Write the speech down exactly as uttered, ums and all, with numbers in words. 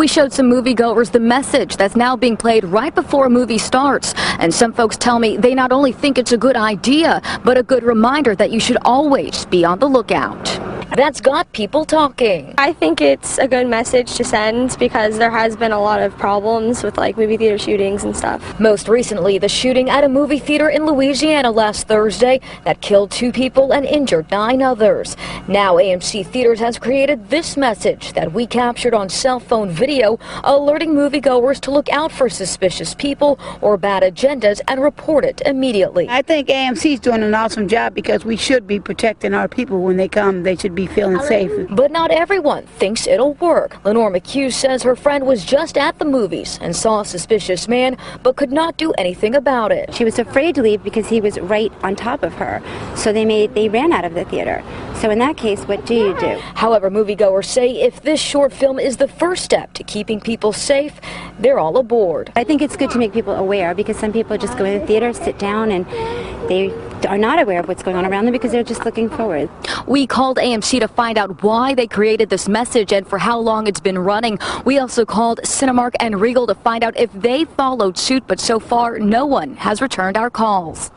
We showed some moviegoers the message that's now being played right before a movie starts. And some folks tell me they not only think it's a good idea, but a good reminder that you should always be on the lookout. That's got people talking. I think it's a good message to send because there has been a lot of problems with like movie theater shootings and stuff. Most recently, the shooting at a movie theater in Louisiana last Thursday that killed two people and injured nine others. Now A M C Theaters has created this message that we captured on cell phone video, alerting moviegoers to look out for suspicious people or bad agendas and report it immediately. I think A M C is doing an awesome job because we should be protecting our people when they come. They should be feeling safe. But not everyone thinks it'll work. Lenore McHugh says her friend was just at the movies and saw a suspicious man but could not do anything about it. She was afraid to leave because he was right on top of her. So they made they ran out of the theater. So in that case, what do you do? However, moviegoers say if this short film is the first step to keeping people safe, they're all aboard. I think it's good to make people aware because some people just go in the theater, sit down, and they are not aware of what's going on around them because they're just looking forward. We called A M C to find out why they created this message and for how long it's been running. We also called Cinemark and Regal to find out if they followed suit, but so far no one has returned our calls.